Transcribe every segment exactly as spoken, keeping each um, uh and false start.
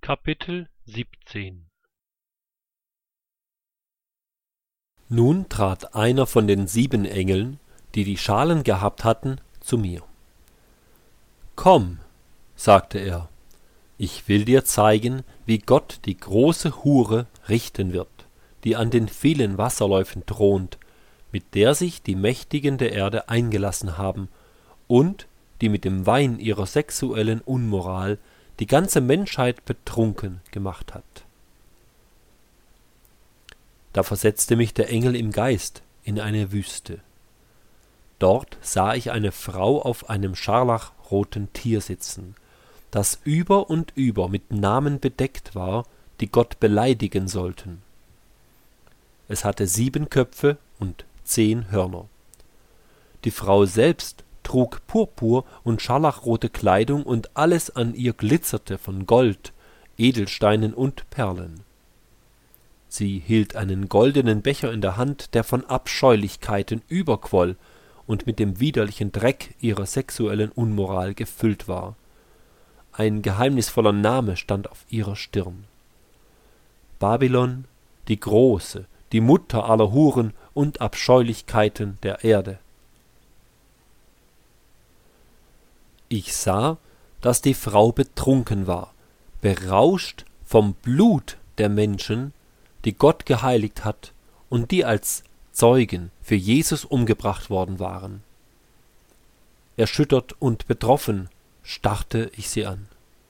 Kapitel siebzehn. Nun trat einer von den sieben Engeln, die die Schalen gehabt hatten, zu mir. »Komm«, sagte er, »ich will dir zeigen, wie Gott die große Hure richten wird, die an den vielen Wasserläufen thront, mit der sich die Mächtigen der Erde eingelassen haben und die mit dem Wein ihrer sexuellen Unmoral die ganze Menschheit betrunken gemacht hat.« Da versetzte mich der Engel im Geist in eine Wüste. Dort sah ich eine Frau auf einem scharlachroten Tier sitzen, das über und über mit Namen bedeckt war, die Gott beleidigen sollten. Es hatte sieben Köpfe und zehn Hörner. Die Frau selbst trug purpur und scharlachrote Kleidung, und alles an ihr glitzerte von Gold, Edelsteinen und Perlen. Sie hielt einen goldenen Becher in der Hand, der von Abscheulichkeiten überquoll und mit dem widerlichen Dreck ihrer sexuellen Unmoral gefüllt war. Ein geheimnisvoller Name stand auf ihrer Stirn: Babylon, die Große, die Mutter aller Huren und Abscheulichkeiten der Erde. Ich sah, dass die Frau betrunken war, berauscht vom Blut der Menschen, die Gott geheiligt hat und die als Zeugen für Jesus umgebracht worden waren. Erschüttert und betroffen starrte ich sie an.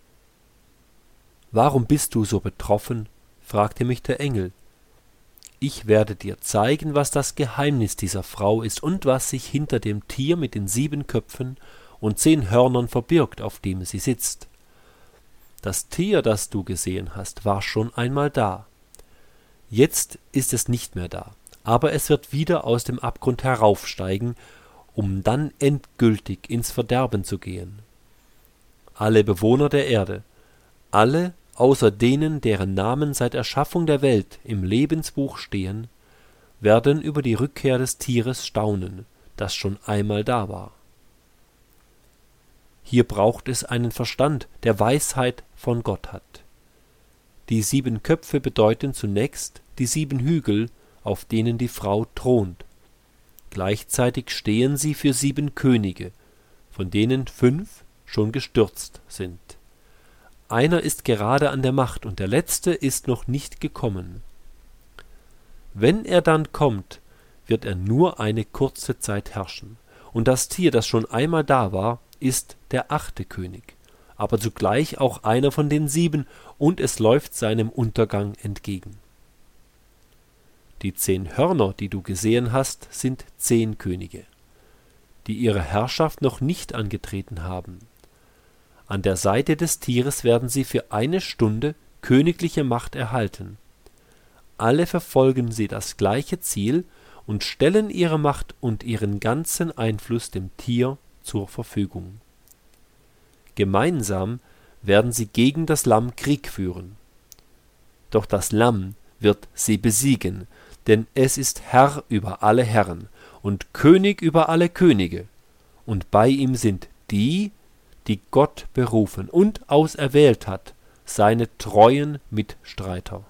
»Warum bist du so betroffen?« fragte mich der Engel. »Ich werde dir zeigen, was das Geheimnis dieser Frau ist und was sich hinter dem Tier mit den sieben Köpfen und zehn Hörnern verbirgt, auf dem sie sitzt. Das Tier, das du gesehen hast, war schon einmal da. Jetzt ist es nicht mehr da, aber es wird wieder aus dem Abgrund heraufsteigen, um dann endgültig ins Verderben zu gehen. Alle Bewohner der Erde, alle außer denen, deren Namen seit Erschaffung der Welt im Lebensbuch stehen, werden über die Rückkehr des Tieres staunen, das schon einmal da war. Hier braucht es einen Verstand, der Weisheit von Gott hat. Die sieben Köpfe bedeuten zunächst die sieben Hügel, auf denen die Frau thront. Gleichzeitig stehen sie für sieben Könige, von denen fünf schon gestürzt sind. Einer ist gerade an der Macht und der letzte ist noch nicht gekommen. Wenn er dann kommt, wird er nur eine kurze Zeit herrschen. Und das Tier, das schon einmal da war, ist der achte König, aber zugleich auch einer von den sieben, und es läuft seinem Untergang entgegen. Die zehn Hörner, die du gesehen hast, sind zehn Könige, die ihre Herrschaft noch nicht angetreten haben. An der Seite des Tieres werden sie für eine Stunde königliche Macht erhalten. Alle verfolgen sie das gleiche Ziel und stellen ihre Macht und ihren ganzen Einfluss dem Tier zur Verfügung. Gemeinsam werden sie gegen das Lamm Krieg führen. Doch das Lamm wird sie besiegen, denn es ist Herr über alle Herren und König über alle Könige, und bei ihm sind die, die Gott berufen und auserwählt hat, seine treuen Mitstreiter.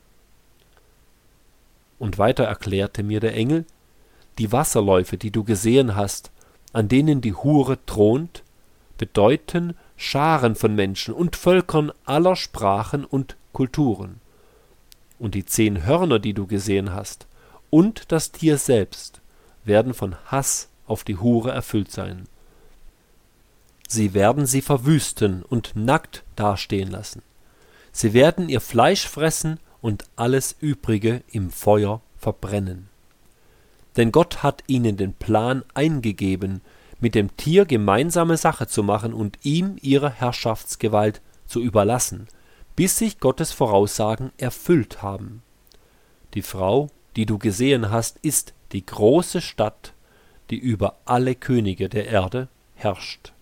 Und weiter erklärte mir der Engel: Die Wasserläufe, die du gesehen hast, an denen die Hure thront, bedeuten Scharen von Menschen und Völkern aller Sprachen und Kulturen. Und die zehn Hörner, die du gesehen hast, und das Tier selbst, werden von Hass auf die Hure erfüllt sein. Sie werden sie verwüsten und nackt dastehen lassen. Sie werden ihr Fleisch fressen und alles Übrige im Feuer verbrennen. Denn Gott hat ihnen den Plan eingegeben, mit dem Tier gemeinsame Sache zu machen und ihm ihre Herrschaftsgewalt zu überlassen, bis sich Gottes Voraussagen erfüllt haben. Die Frau, die du gesehen hast, ist die große Stadt, die über alle Könige der Erde herrscht.